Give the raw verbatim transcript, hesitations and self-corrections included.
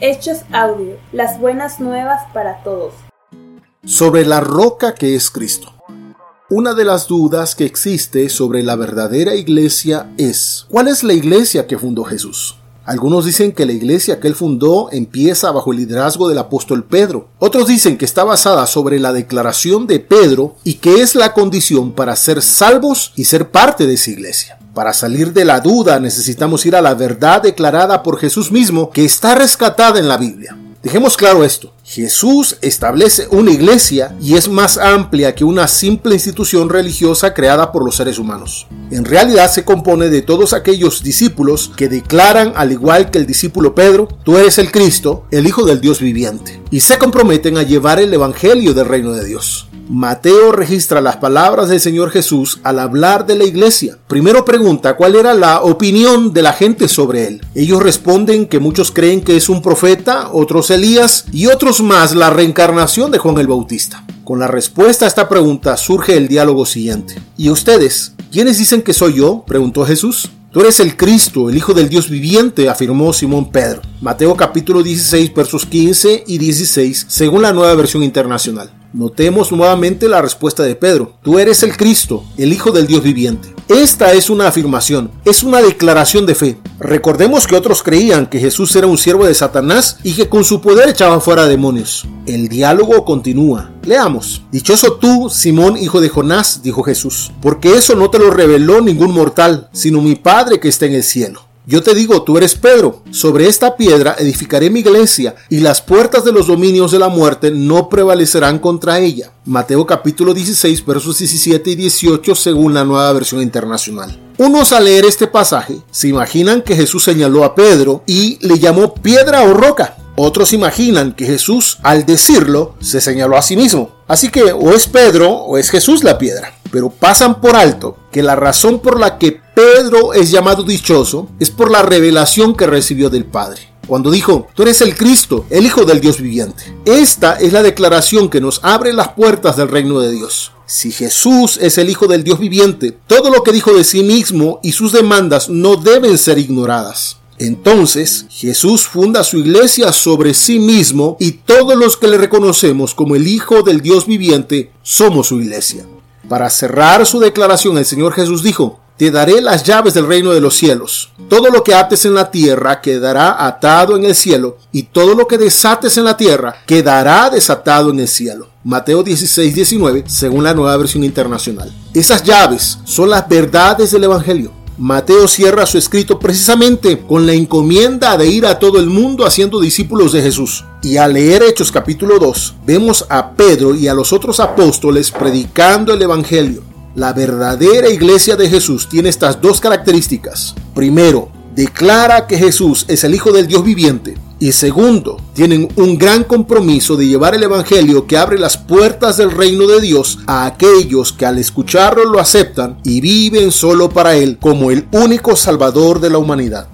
Hechos Audio, las buenas nuevas para todos. Sobre la roca que es Cristo. Una de las dudas que existe sobre la verdadera iglesia es: ¿cuál es la iglesia que fundó Jesús? Algunos dicen que la iglesia que él fundó empieza bajo el liderazgo del apóstol Pedro. Otros dicen que está basada sobre la declaración de Pedro y que es la condición para ser salvos y ser parte de esa iglesia. Para salir de la duda necesitamos ir a la verdad declarada por Jesús mismo, que está rescatada en la Biblia. Dejemos claro esto: Jesús establece una iglesia y es más amplia que una simple institución religiosa creada por los seres humanos. En realidad se compone de todos aquellos discípulos que declaran, al igual que el discípulo Pedro, tú eres el Cristo, el Hijo del Dios viviente, y se comprometen a llevar el evangelio del reino de Dios. Mateo registra las palabras del Señor Jesús al hablar de la iglesia. Primero pregunta cuál era la opinión de la gente sobre él. Ellos responden que muchos creen que es un profeta, otros Elías y otros más la reencarnación de Juan el Bautista. Con la respuesta a esta pregunta surge el diálogo siguiente. ¿Y ustedes? ¿Quiénes dicen que soy yo?, preguntó Jesús. Tú eres el Cristo, el Hijo del Dios viviente, afirmó Simón Pedro. Mateo capítulo dieciséis, versos quince y dieciséis, según la Nueva Versión Internacional. Notemos nuevamente la respuesta de Pedro. Tú eres el Cristo, el Hijo del Dios viviente. Esta es una afirmación, es una declaración de fe. Recordemos que otros creían que Jesús era un siervo de Satanás y que con su poder echaba fuera demonios. El diálogo continúa. Leamos. Dichoso tú, Simón, hijo de Jonás, dijo Jesús, porque eso no te lo reveló ningún mortal, sino mi Padre que está en el cielo. Yo te digo, tú eres Pedro, sobre esta piedra edificaré mi iglesia, y las puertas de los dominios de la muerte no prevalecerán contra ella. Mateo capítulo dieciséis, versos diecisiete y dieciocho, según la Nueva Versión Internacional. Unos al leer este pasaje se imaginan que Jesús señaló a Pedro y le llamó piedra o roca. Otros imaginan que Jesús, al decirlo, se señaló a sí mismo. Así que o es Pedro o es Jesús la piedra. Pero pasan por alto que la razón por la que Pedro es llamado dichoso es por la revelación que recibió del Padre. Cuando dijo, tú eres el Cristo, el Hijo del Dios viviente. Esta es la declaración que nos abre las puertas del reino de Dios. Si Jesús es el Hijo del Dios viviente, todo lo que dijo de sí mismo y sus demandas no deben ser ignoradas. Entonces, Jesús funda su iglesia sobre sí mismo y todos los que le reconocemos como el Hijo del Dios viviente somos su iglesia. Para cerrar su declaración, el Señor Jesús dijo, te daré las llaves del reino de los cielos. Todo lo que ates en la tierra quedará atado en el cielo, y todo lo que desates en la tierra quedará desatado en el cielo. Mateo dieciséis, diecinueve, según la Nueva Versión Internacional. Esas llaves son las verdades del Evangelio. Mateo cierra su escrito precisamente con la encomienda de ir a todo el mundo haciendo discípulos de Jesús. Y al leer Hechos capítulo dos, vemos a Pedro y a los otros apóstoles predicando el Evangelio. La verdadera iglesia de Jesús tiene estas dos características. Primero, declara que Jesús es el Hijo del Dios viviente. Y segundo, tienen un gran compromiso de llevar el evangelio que abre las puertas del reino de Dios a aquellos que al escucharlo lo aceptan y viven solo para Él como el único Salvador de la humanidad.